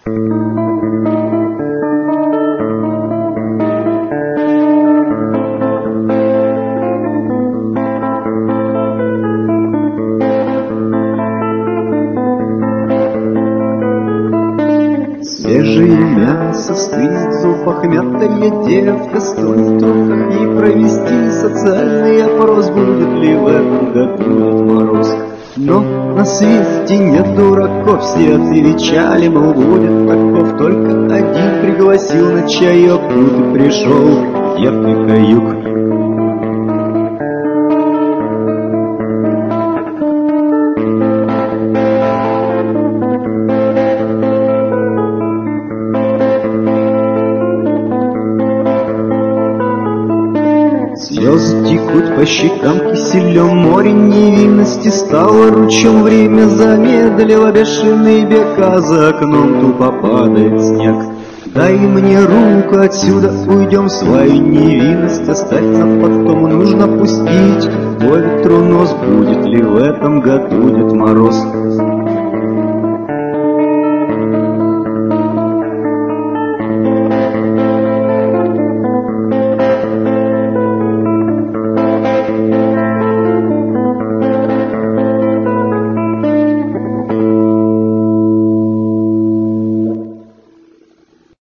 Свежее мясо стынет в зубах, мятая девка стонет в руках. И провести социальный опрос, будет ли в этом году Дед Мороз. Но на свете нет дураков, все отвечали, мол, будет таков. Только один пригласил на чаек, тут и пришел Евка Каюк. Слезы текут по щекам киселем, море невинности стало ручьем. Время замедлило бешеный бег, а за окном тупо падает снег. Дай мне руку, отсюда уйдем, свою невинность оставь нам потом. Нужно пустить по ветру нос, будет ли в этом году Дед Мороз.